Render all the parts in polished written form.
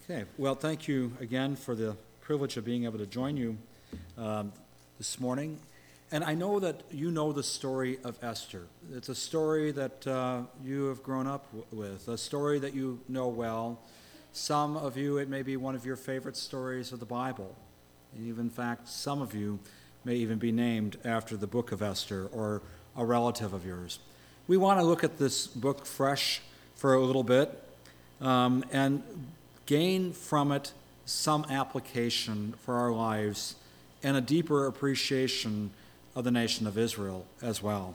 Okay, well, thank you again for the privilege of being able to join you this morning. And I know that you know the story of Esther. It's a story that you have grown up with, a story that you know well. Some of you, it may be one of your favorite stories of the Bible. And even, in fact, some of you may even be named after the book of Esther or a relative of yours. We want to look at this book fresh for a little bit and gain from it some application for our lives and a deeper appreciation of the nation of Israel as well.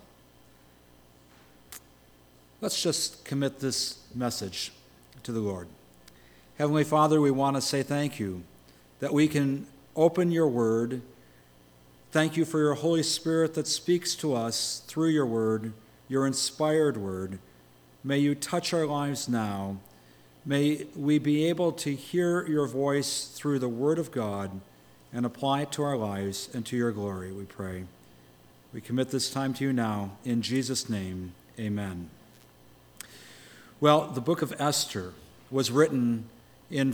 Let's just commit this message to the Lord. Heavenly Father, we want to say thank you that we can open your word. Thank you for your Holy Spirit that speaks to us through your word, your inspired word. May you touch our lives now. May we be able to hear your voice through the word of God and apply it to our lives and to your glory, we pray. We commit this time to you now. In Jesus' name, amen. Well, the book of Esther was written in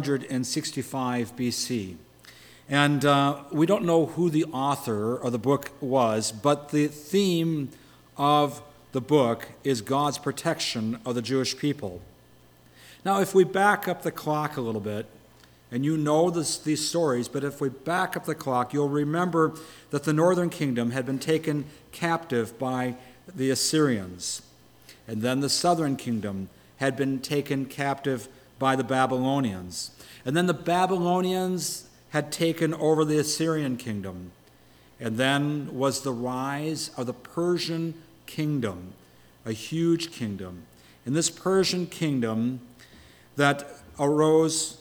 465 BC. And we don't know who the author of the book was, but the theme of the book is God's protection of the Jewish people. Now, if we back up the clock a little bit, and you know these stories, but if we back up the clock, you'll remember that the northern kingdom had been taken captive by the Assyrians. And then the southern kingdom had been taken captive by the Babylonians. And then the Babylonians had taken over the Assyrian kingdom. And then was the rise of the Persian kingdom, a huge kingdom. And this Persian kingdom that arose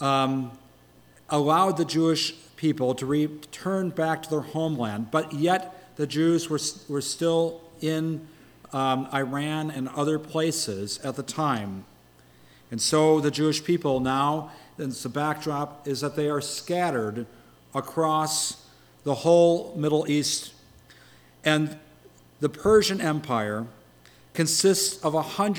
allowed the Jewish people to return back to their homeland, but yet the Jews were still in Iran and other places at the time. And so the Jewish people now, and the backdrop is that they are scattered across the whole Middle East. And the Persian Empire consists of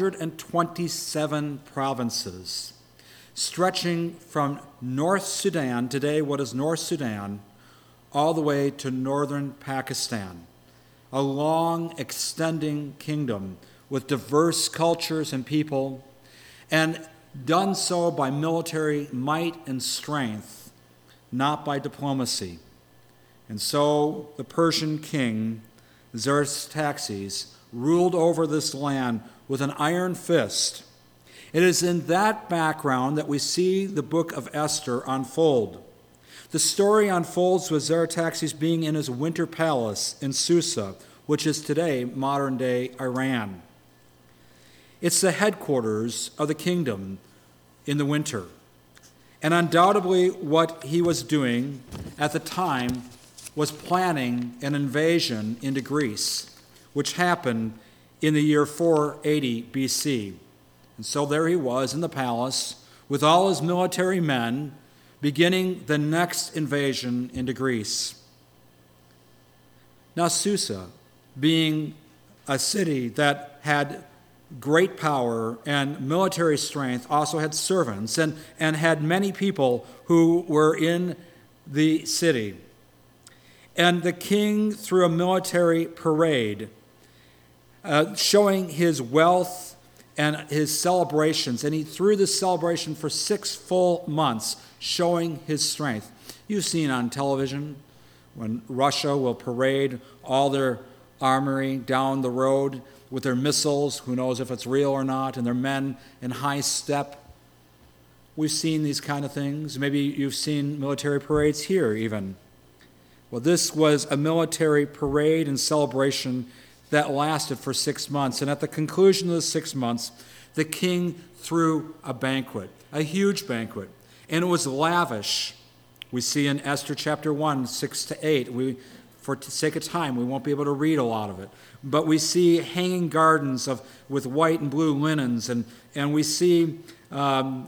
127 provinces, stretching from North Sudan, today what is North Sudan, all the way to northern Pakistan. A long, extending kingdom with diverse cultures and people, and done so by military might and strength, not by diplomacy. And so the Persian king, Xerxes, ruled over this land with an iron fist. It is in that background that we see the book of Esther unfold. The story unfolds with Xerxes being in his winter palace in Susa, which is today modern-day Iran. It's the headquarters of the kingdom in the winter. And undoubtedly what he was doing at the time was planning an invasion into Greece, which happened in the year 480 BC. And so there he was in the palace with all his military men, beginning the next invasion into Greece. Now Susa, being a city that had great power and military strength, also had servants and had many people who were in the city. And the king, through a military parade, showing his wealth and his celebrations, and he threw this celebration for 6 full months, showing his strength. You've seen on television when Russia will parade all their armory down the road with their missiles, who knows if it's real or not, and their men in high step. We've seen these kind of things. Maybe you've seen military parades here even. Well, this was a military parade and celebration that lasted for 6 months. And at the conclusion of the 6 months, the king threw a banquet, a huge banquet. And it was lavish. We see in Esther chapter 1, 6-8. For sake of time, we won't be able to read a lot of it. But we see hanging gardens with white and blue linens. And we see the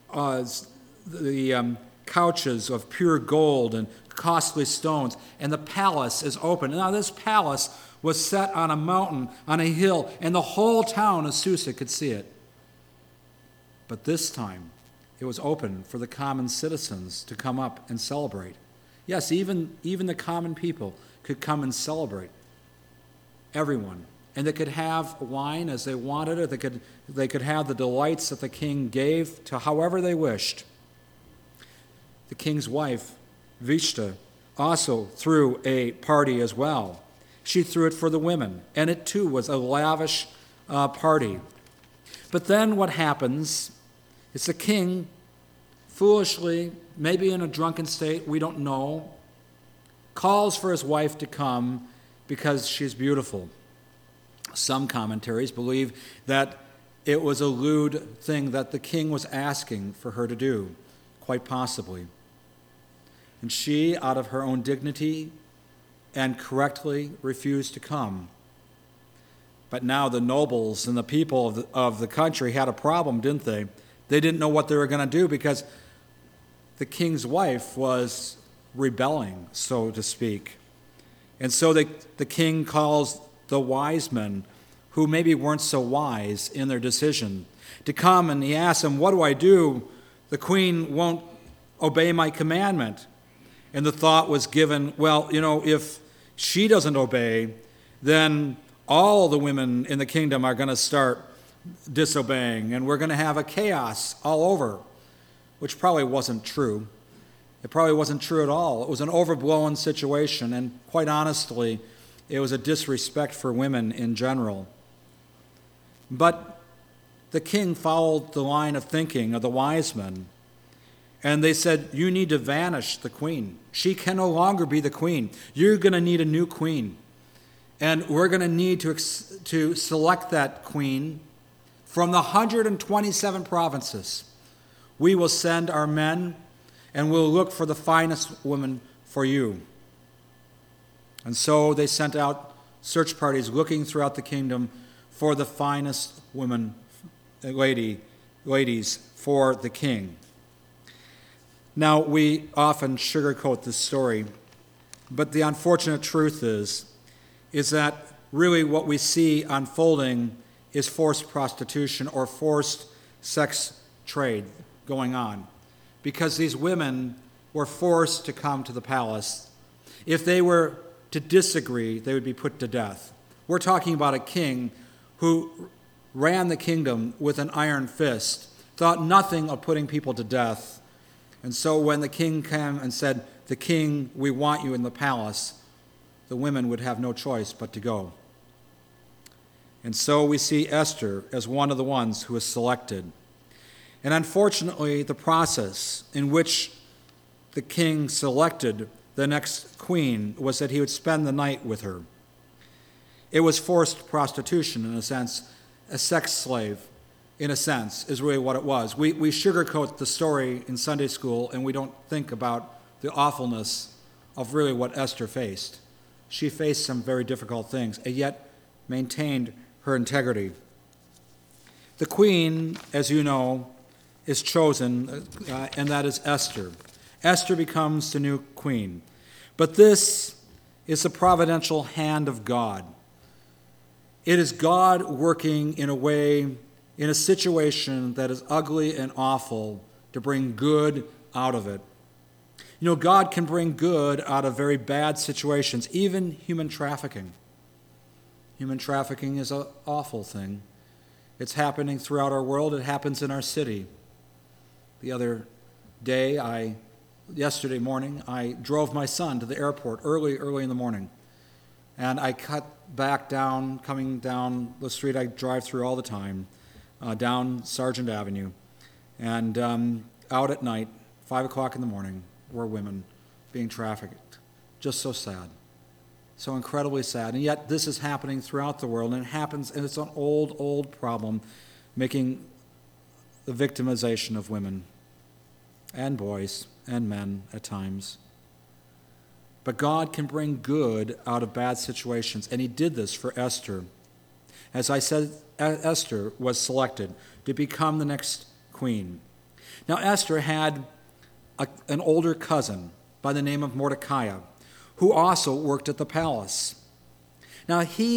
couches of pure gold and costly stones. And the palace is open. Now this palace was set on a mountain, on a hill, and the whole town of Susa could see it. But this time, it was open for the common citizens to come up and celebrate. Yes, even the common people could come and celebrate. Everyone. And they could have wine as they wanted it. They could have the delights that the king gave to however they wished. The king's wife, Vishta, also threw a party as well. She threw it for the women, and it too was a lavish party. But then what happens is the king, foolishly, maybe in a drunken state, we don't know, calls for his wife to come because she's beautiful. Some commentaries believe that it was a lewd thing that the king was asking for her to do, quite possibly. And she, out of her own dignity, and correctly refused to come. But now the nobles and the people of the country had a problem, didn't they? They didn't know what they were going to do because the king's wife was rebelling, so to speak. And so the king calls the wise men, who maybe weren't so wise in their decision, to come, and he asks them, what do I do? The queen won't obey my commandment. And the thought was given, well, if she doesn't obey, then all the women in the kingdom are going to start disobeying, and we're going to have a chaos all over, which probably wasn't true. It probably wasn't true at all. It was an overblown situation, and quite honestly, it was a disrespect for women in general. But the king followed the line of thinking of the wise men, and they said, you need to vanish the queen. She can no longer be the queen. You're going to need a new queen. And we're going to need to select that queen from the 127 provinces. We will send our men, and we'll look for the finest woman for you. And so they sent out search parties looking throughout the kingdom for the finest women, ladies for the king. Now, we often sugarcoat this story, but the unfortunate truth is that really what we see unfolding is forced prostitution or forced sex trade going on, because these women were forced to come to the palace. If they were to disagree, they would be put to death. We're talking about a king who ran the kingdom with an iron fist, thought nothing of putting people to death. And so when the king came and said, the king, we want you in the palace, the women would have no choice but to go. And so we see Esther as one of the ones who is selected. And unfortunately, the process in which the king selected the next queen was that he would spend the night with her. It was forced prostitution, in a sense. A sex slave, in a sense, is really what it was. We sugarcoat the story in Sunday school, and we don't think about the awfulness of really what Esther faced. She faced some very difficult things, and yet maintained her integrity. The queen, as you know, is chosen, and that is Esther. Esther becomes the new queen. But this is the providential hand of God. It is God working in a way, in a situation that is ugly and awful, to bring good out of it. God can bring good out of very bad situations, even human trafficking. Human trafficking is an awful thing. It's happening throughout our world. It happens in our city. The other day, yesterday morning, I drove my son to the airport early in the morning. And I cut back down, coming down the street I drive through all the time, down Sargent Avenue. And out at night, 5 o'clock in the morning, were women being trafficked. Just so sad. So incredibly sad. And yet this is happening throughout the world, and it happens, and it's an old problem, making the victimization of women and boys and men at times. But God can bring good out of bad situations, and he did this for Esther. As I said, Esther was selected to become the next queen. Now, Esther had an older cousin by the name of Mordecai, who also worked at the palace. Now, he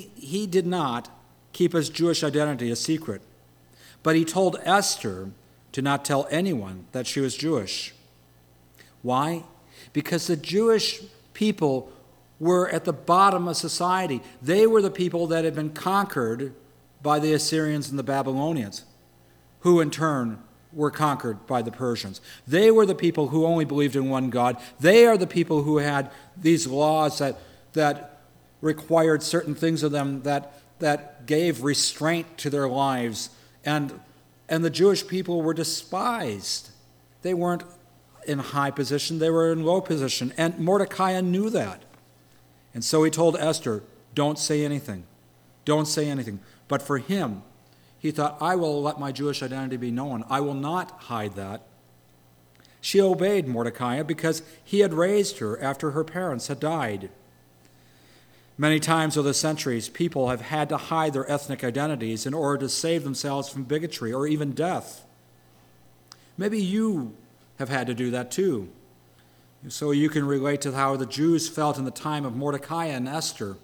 did not keep his Jewish identity a secret, but he told Esther to not tell anyone that she was Jewish. Why? Because the Jewish people were at the bottom of society. They were the people that had been conquered by the Assyrians and the Babylonians, who in turn were conquered by the Persians. They were the people who only believed in one God. They are the people who had these laws that required certain things of them, that gave restraint to their lives. And the Jewish people were despised. They weren't in high position, they were in low position. And Mordecai knew that. And so he told Esther, don't say anything. Don't say anything. But for him, he thought, I will let my Jewish identity be known. I will not hide that. She obeyed Mordecai because he had raised her after her parents had died. Many times over the centuries, people have had to hide their ethnic identities in order to save themselves from bigotry or even death. Maybe you have had to do that too. So you can relate to how the Jews felt in the time of Mordecai and Esther.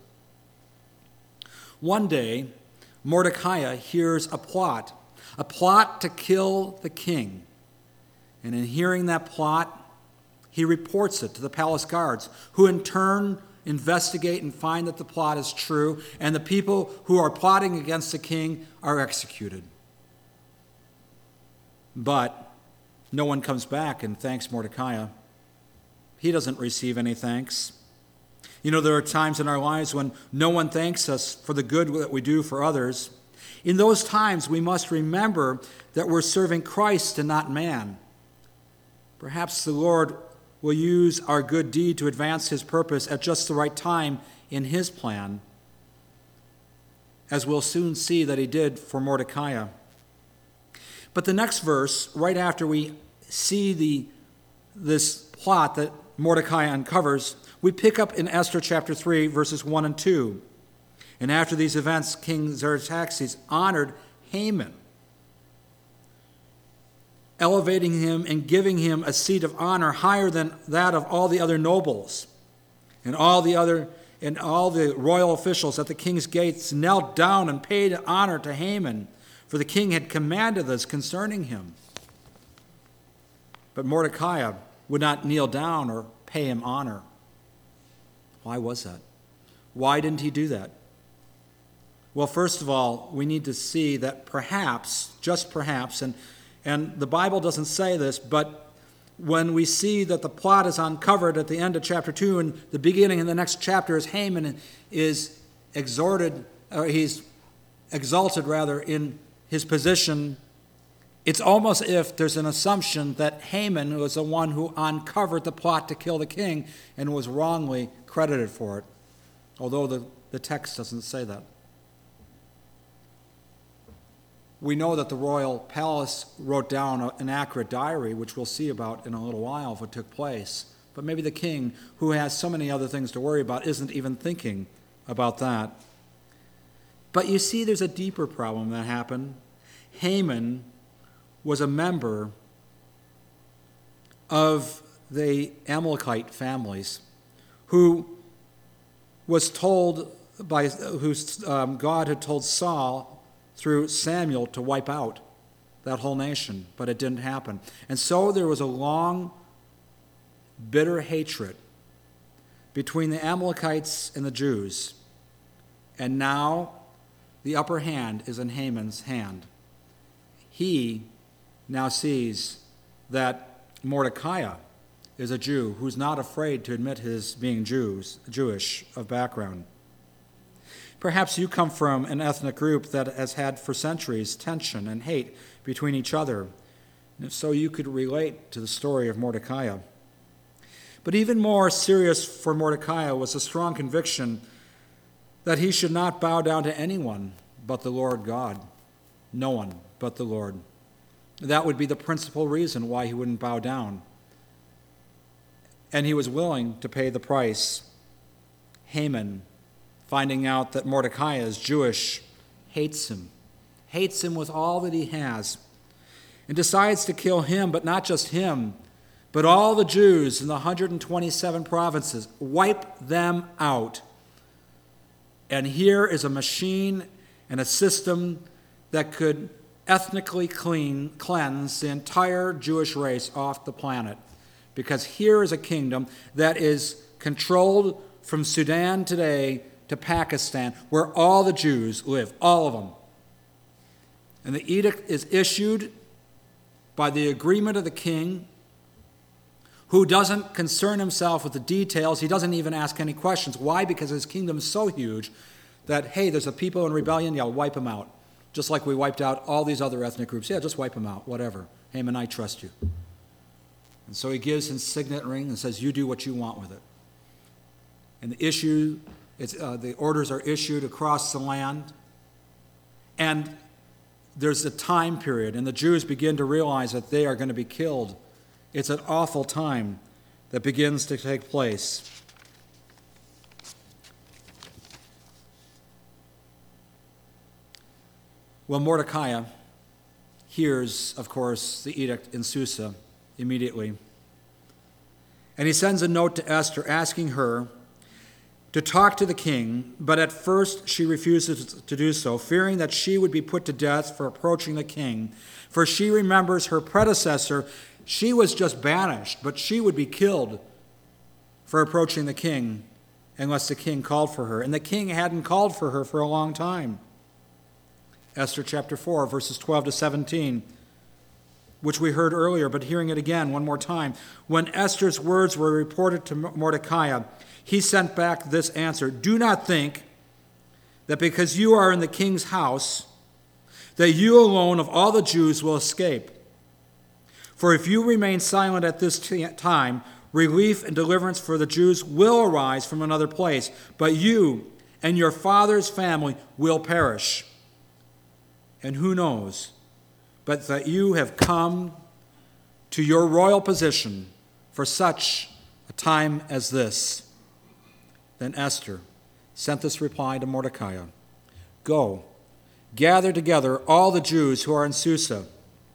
One day, Mordecai hears a plot to kill the king. And in hearing that plot, he reports it to the palace guards, who in turn investigate and find that the plot is true, and the people who are plotting against the king are executed. But no one comes back and thanks Mordecai. He doesn't receive any thanks. You know, there are times in our lives when no one thanks us for the good that we do for others. In those times, we must remember that we're serving Christ and not man. Perhaps the Lord will use our good deed to advance his purpose at just the right time in his plan, as we'll soon see that he did for Mordecai. But the next verse, right after we see this plot that Mordecai uncovers, we pick up in Esther chapter 3, verses 1 and 2. And after these events, King Xerxes honored Haman, elevating him and giving him a seat of honor higher than that of all the other nobles. And all the royal officials at the king's gates knelt down and paid honor to Haman, for the king had commanded this concerning him. But Mordecai would not kneel down or pay him honor. Why was that? Why didn't he do that? Well, first of all, we need to see that perhaps, just perhaps, and the Bible doesn't say this, but when we see that the plot is uncovered at the end of chapter 2 and the beginning of the next chapter is Haman is he's exalted in his position, it's almost if there's an assumption that Haman was the one who uncovered the plot to kill the king and was wrongly credited for it, although the text doesn't say that. We know that the royal palace wrote down an accurate diary, which we'll see about in a little while if it took place. But maybe the king, who has so many other things to worry about, isn't even thinking about that. But you see, there's a deeper problem that happened. Haman was a member of the Amalekite families who was told God had told Saul through Samuel to wipe out that whole nation, but it didn't happen. And so there was a long, bitter hatred between the Amalekites and the Jews. And now the upper hand is in Haman's hand. He now sees that Mordecai is a Jew who's not afraid to admit his being Jewish of background. Perhaps you come from an ethnic group that has had for centuries tension and hate between each other. And if so, you could relate to the story of Mordecai. But even more serious for Mordecai was a strong conviction that he should not bow down to anyone but the Lord God. No one but the Lord. That would be the principal reason why he wouldn't bow down. And he was willing to pay the price. Haman, finding out that Mordecai is Jewish, hates him with all that he has, and decides to kill him, but not just him, but all the Jews in the 127 provinces, wipe them out. And here is a machine and a system that could ethnically cleanse the entire Jewish race off the planet. Because here is a kingdom that is controlled from Sudan today to Pakistan, where all the Jews live, all of them. And the edict is issued by the agreement of the king, who doesn't concern himself with the details. He doesn't even ask any questions. Why? Because his kingdom is so huge that, hey, there's a people in rebellion, yeah, wipe them out. Just like we wiped out all these other ethnic groups. Yeah, just wipe them out, whatever. Haman, I trust you. And so he gives his signet ring and says, you do what you want with it. And the orders are issued across the land. And there's a time period, and the Jews begin to realize that they are going to be killed. It's an awful time that begins to take place. Well, Mordecai hears, of course, the edict in Susa immediately. And he sends a note to Esther asking her to talk to the king, but at first she refuses to do so, fearing that she would be put to death for approaching the king. For she remembers her predecessor. She was just banished, but she would be killed for approaching the king unless the king called for her. And the king hadn't called for her for a long time. Esther chapter 4, verses 12 to 17, which we heard earlier, but hearing it again one more time. When Esther's words were reported to Mordecai, he sent back this answer: do not think that because you are in the king's house, that you alone of all the Jews will escape. For if you remain silent at this time, relief and deliverance for the Jews will arise from another place, but you and your father's family will perish. And who knows but that you have come to your royal position for such a time as this. Then Esther sent this reply to Mordecai: go, gather together all the Jews who are in Susa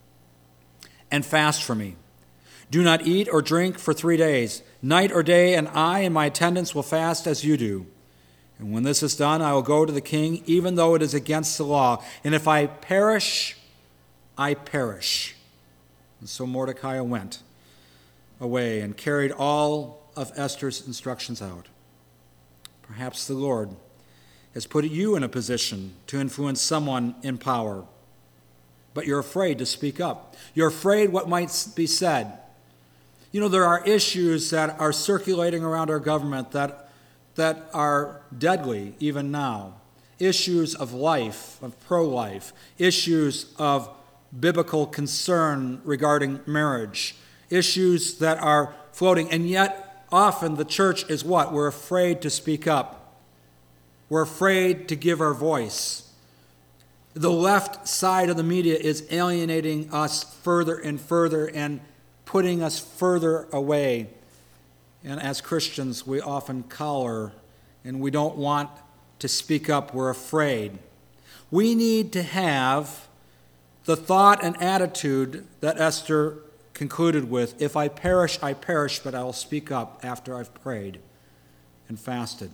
and fast for me. Do not eat or drink for 3 days, night or day, and I and my attendants will fast as you do. And when this is done, I will go to the king, even though it is against the law. And if I perish, I perish. And so Mordecai went away and carried all of Esther's instructions out. Perhaps the Lord has put you in a position to influence someone in power, but you're afraid to speak up. You're afraid what might be said. You know, there are issues that are circulating around our government that are deadly even now. Issues of life, of pro-life, issues of biblical concern regarding marriage, issues that are floating, and yet often the church is what? We're afraid to speak up. We're afraid to give our voice. The left side of the media is alienating us further and further and putting us further away. And as Christians, we often cower and we don't want to speak up. We're afraid. We need to have the thought and attitude that Esther concluded with: if I perish, I perish, but I will speak up after I've prayed and fasted.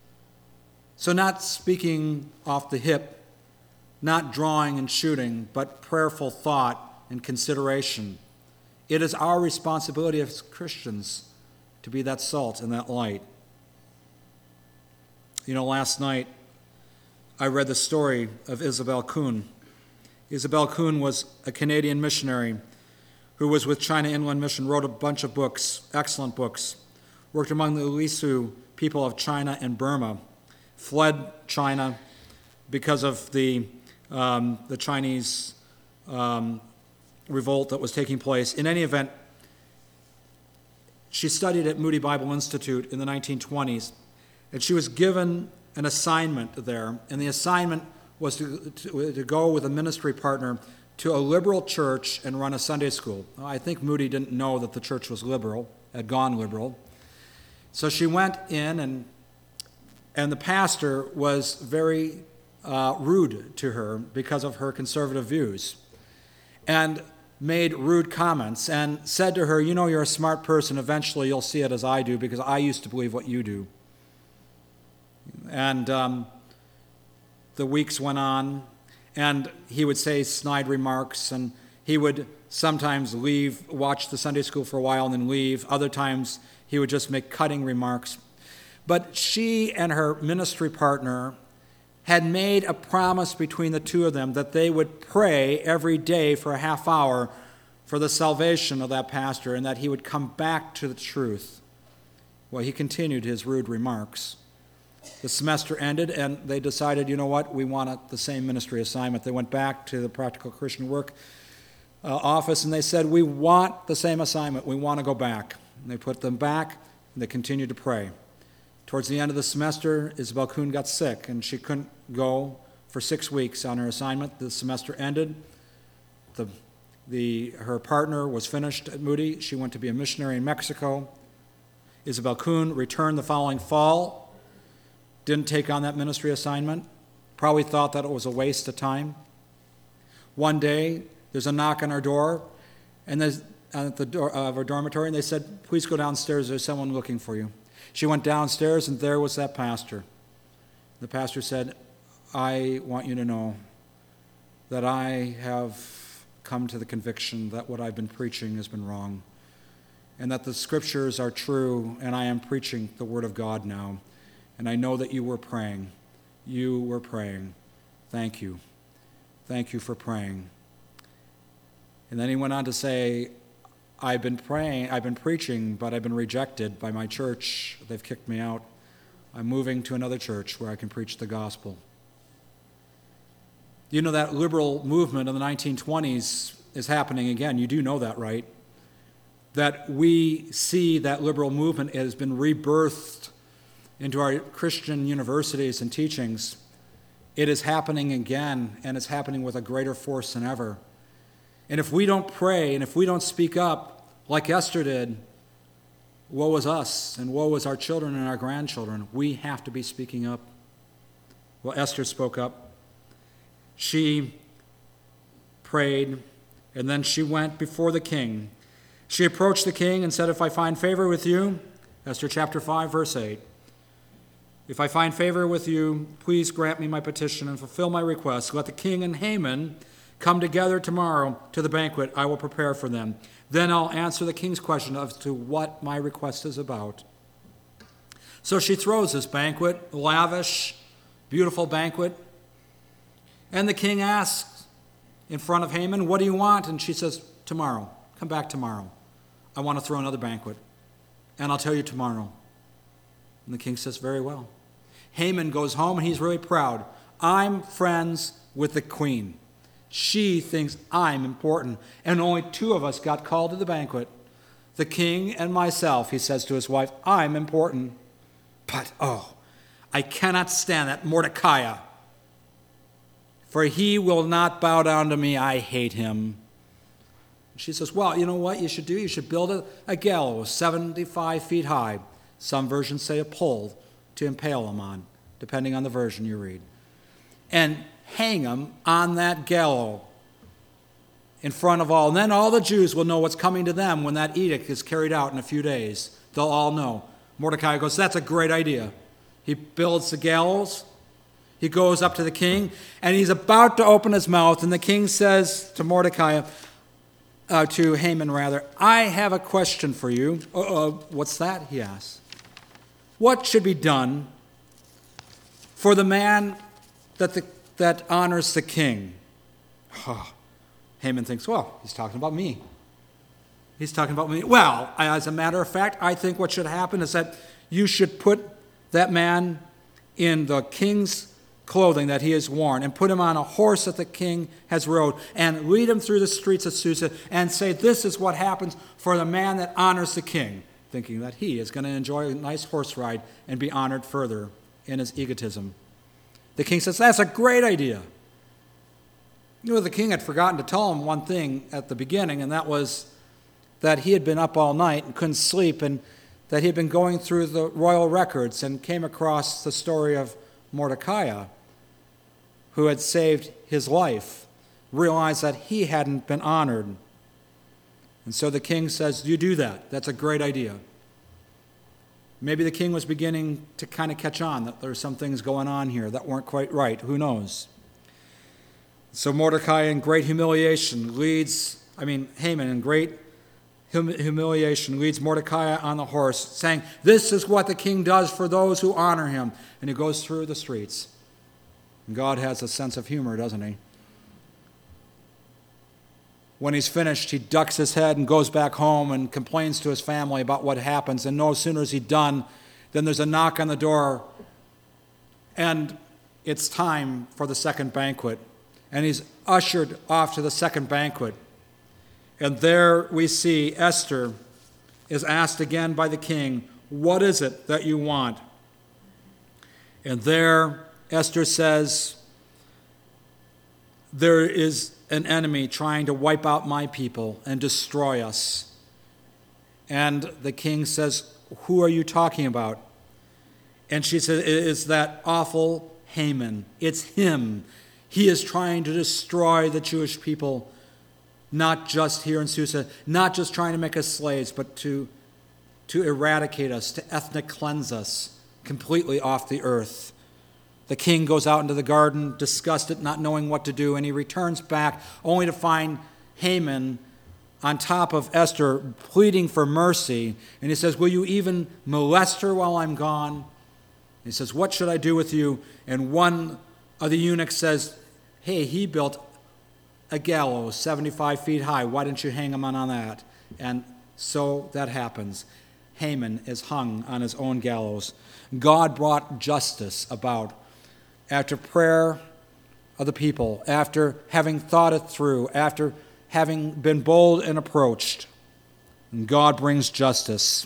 So not speaking off the hip, not drawing and shooting, but prayerful thought and consideration. It is our responsibility as Christians to be that salt and that light. You know, last night I read the story of Isabel Kuhn. Isabel Kuhn was a Canadian missionary who was with China Inland Mission, wrote a bunch of books, excellent books, worked among the Lisu people of China and Burma, fled China because of the Chinese revolt that was taking place. In any event, she studied at Moody Bible Institute in the 1920s, and she was given an assignment there, and the assignment was to go with a ministry partner to a liberal church and run a Sunday school. I think Moody didn't know that the church was liberal, had gone liberal. So she went in, and the pastor was very rude to her because of her conservative views, and made rude comments and said to her, you know, you're a smart person. Eventually you'll see it as I do, because I used to believe what you do. And the weeks went on, And he would say snide remarks, and he would sometimes leave, watch the Sunday school for a while and then leave. Other times he would just make cutting remarks. But she and her ministry partner had made a promise between the two of them that they would pray every day for a half hour for the salvation of that pastor and that he would come back to the truth. Well, he continued his rude remarks. The semester ended, and they decided, you know what, we want the same ministry assignment. They went back to the Practical Christian Work office, and they said, we want the same assignment. We want to go back. And they put them back, and they continued to pray. Towards the end of the semester, Isabel Kuhn got sick, and she couldn't go for 6 weeks on her assignment. The semester ended. Her partner was finished at Moody. She went to be a missionary in Mexico. Isabel Kuhn returned the following fall, didn't take on that ministry assignment, probably thought that it was a waste of time. One day, there's a knock on our door, and there's at the door of our dormitory, and they said, please go downstairs, there's someone looking for you. She went downstairs, and there was that pastor. The pastor said, I want you to know that I have come to the conviction that what I've been preaching has been wrong, and that the scriptures are true, and I am preaching the word of God now. And I know that you were praying. You were praying. Thank you. Thank you for praying. And then he went on to say, I've been praying, I've been preaching, but I've been rejected by my church. They've kicked me out. I'm moving to another church where I can preach the gospel. You know that liberal movement of the 1920s is happening again. You do know that, right? That we see that liberal movement has been rebirthed into our Christian universities and teachings. It is happening again, and it's happening with a greater force than ever. And if we don't pray, and if we don't speak up like Esther did, woe is us, and woe is our children and our grandchildren. We have to be speaking up. Well, Esther spoke up. She prayed, and then she went before the king. She approached the king and said, if I find favor with you, Esther chapter 5, verse 8, if I find favor with you, please grant me my petition and fulfill my request. Let the king and Haman come together tomorrow to the banquet I will prepare for them. Then I'll answer the king's question as to what my request is about. So she throws this banquet, lavish, beautiful banquet. And the king asks in front of Haman, what do you want? And she says, tomorrow. Come back tomorrow. I want to throw another banquet. And I'll tell you tomorrow. And the king says, very well. Haman goes home and he's really proud. I'm friends with the queen. She thinks I'm important. And only 2 of us got called to the banquet. The king and myself, he says to his wife, I'm important. But, I cannot stand that Mordecai. For he will not bow down to me. I hate him. She says, well, you know what you should do? You should build a gallows 75 feet high. Some versions say a pole to impale him on, depending on the version you read. And hang him on that gallows in front of all. And then all the Jews will know what's coming to them when that edict is carried out in a few days. They'll all know. Mordecai goes, that's a great idea. He builds the gallows. He goes up to the king, and he's about to open his mouth, and the king says to Mordecai, to Haman rather, I have a question for you. What's that? He asks. What should be done for the man that honors the king? Haman thinks, well, he's talking about me. He's talking about me. Well, as a matter of fact, I think what should happen is that you should put that man in the king's clothing that he has worn and put him on a horse that the king has rode and lead him through the streets of Susa and say, this is what happens for the man that honors the king, thinking that he is going to enjoy a nice horse ride and be honored further in his egotism. The king says, that's a great idea. You know, the king had forgotten to tell him one thing at the beginning, and that was that he had been up all night and couldn't sleep, and that he had been going through the royal records and came across the story of Mordecai, who had saved his life, realized that he hadn't been honored. And so the king says, you do that. That's a great idea. Maybe the king was beginning to kind of catch on that there were some things going on here that weren't quite right. Who knows? So Mordecai in great humiliation Haman in great humiliation leads Mordecai on the horse, saying, "This is what the king does for those who honor him." And he goes through the streets. And God has a sense of humor, doesn't he? When he's finished, he ducks his head and goes back home and complains to his family about what happens. And no sooner is he done than there's a knock on the door. And it's time for the second banquet. And he's ushered off to the second banquet. And there we see Esther is asked again by the king, "What is it that you want?" And there Esther says, "There is an enemy trying to wipe out my people and destroy us." And the king says, "Who are you talking about?" And she says, "It is that awful Haman. It's him. He is trying to destroy the Jewish people, not just here in Susa, not just trying to make us slaves, but to eradicate us, to ethnic cleanse us completely off the earth." The king goes out into the garden, disgusted, not knowing what to do, and he returns back only to find Haman on top of Esther pleading for mercy. And he says, "Will you even molest her while I'm gone?" He says, "What should I do with you?" And one of the eunuchs says, "Hey, he built a gallows 75 feet high. Why didn't you hang him on that?" And so that happens. Haman is hung on his own gallows. God brought justice about after prayer of the people, after having thought it through, after having been bold and approached. And God brings justice.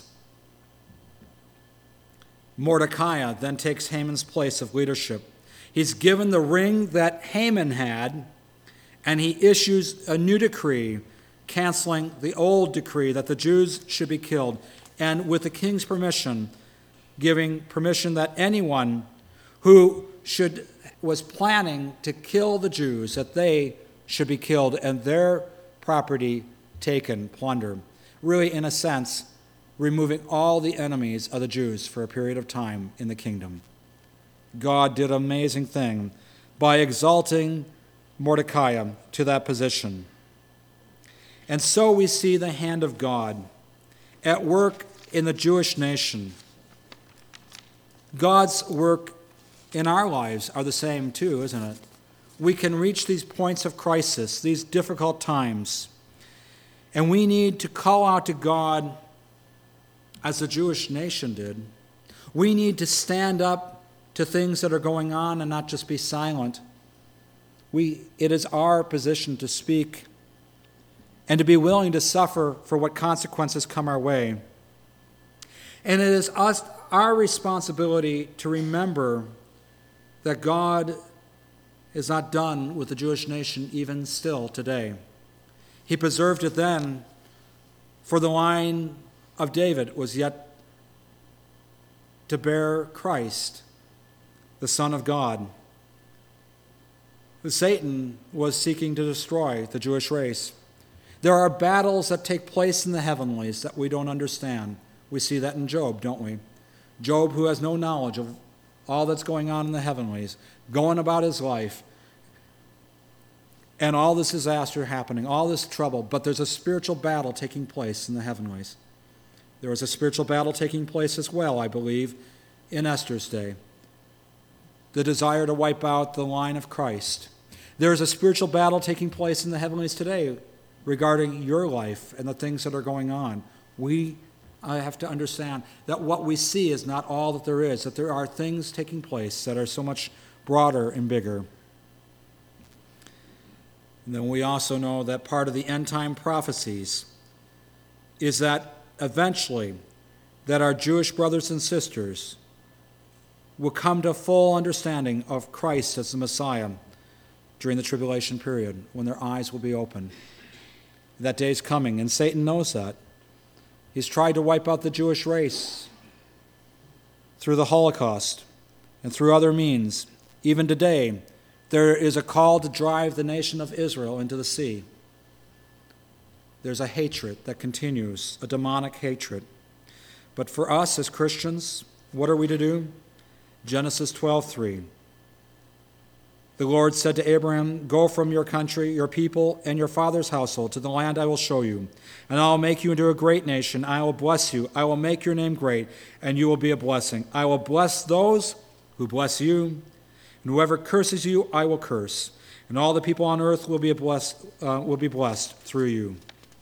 Mordecai then takes Haman's place of leadership. He's given the ring that Haman had, and he issues a new decree canceling the old decree that the Jews should be killed, and with the king's permission, giving permission that anyone who was planning to kill the Jews, that they should be killed and their property taken, plundered. Really, in a sense, removing all the enemies of the Jews for a period of time in the kingdom. God did an amazing thing by exalting Mordecai to that position. And so we see the hand of God at work in the Jewish nation. God's work in our lives are the same too, isn't it? We can reach these points of crisis, these difficult times, and we need to call out to God as the Jewish nation did. We need to stand up to things that are going on and not just be silent. It is our position to speak and to be willing to suffer for what consequences come our way. And it is our responsibility to remember that God is not done with the Jewish nation even still today. He preserved it then, for the line of David was yet to bear Christ, the Son of God. Satan was seeking to destroy the Jewish race. There are battles that take place in the heavenlies that we don't understand. We see that in Job, don't we? Job, who has no knowledge of all that's going on in the heavenlies, going about his life, and all this disaster happening, all this trouble, but there's a spiritual battle taking place in the heavenlies. There was a spiritual battle taking place as well, I believe, in Esther's day. The desire to wipe out the line of Christ. There is a spiritual battle taking place in the heavenlies today regarding your life and the things that are going on. I have to understand that what we see is not all that there is, that there are things taking place that are so much broader and bigger. And then we also know that part of the end-time prophecies is that eventually that our Jewish brothers and sisters will come to full understanding of Christ as the Messiah during the tribulation period, when their eyes will be open. That day is coming, and Satan knows that. He's tried to wipe out the Jewish race through the Holocaust and through other means. Even today, there is a call to drive the nation of Israel into the sea. There's a hatred that continues, a demonic hatred. But for us as Christians, what are we to do? Genesis 12:3. The Lord said to Abraham, "Go from your country, your people, and your father's household to the land I will show you, and I will make you into a great nation. I will bless you. I will make your name great, and you will be a blessing. I will bless those who bless you, and whoever curses you, I will curse. And all the people on earth will be blessed through you."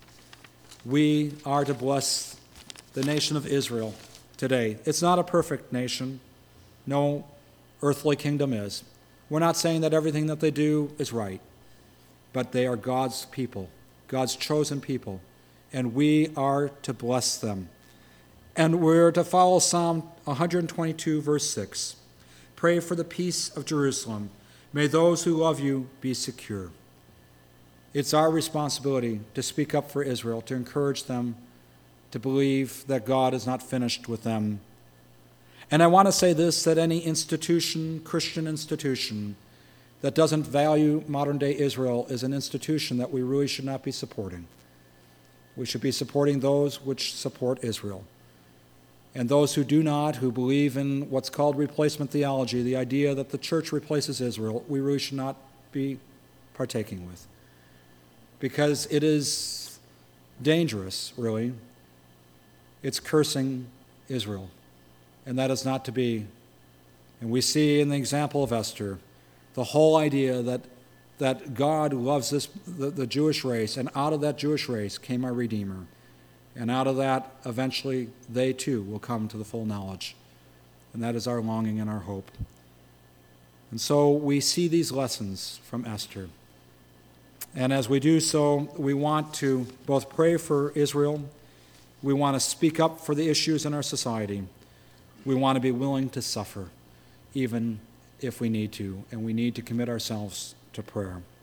We are to bless the nation of Israel today. It's not a perfect nation. No earthly kingdom is. We're not saying that everything that they do is right, but they are God's people, God's chosen people, and we are to bless them. And we're to follow Psalm 122, verse 6. Pray for the peace of Jerusalem. May those who love you be secure. It's our responsibility to speak up for Israel, to encourage them, to believe that God is not finished with them. And I want to say this, that any institution, Christian institution, that doesn't value modern-day Israel is an institution that we really should not be supporting. We should be supporting those which support Israel. And those who do not, who believe in what's called replacement theology, the idea that the church replaces Israel, we really should not be partaking with. Because it is dangerous, really. It's cursing Israel. And that is not to be. And we see in the example of Esther the whole idea that God loves the Jewish race, and out of that Jewish race came our Redeemer. And out of that, eventually, they too will come to the full knowledge. And that is our longing and our hope. And so we see these lessons from Esther. And as we do so, we want to both pray for Israel, we want to speak up for the issues in our society, we want to be willing to suffer, even if we need to, and we need to commit ourselves to prayer.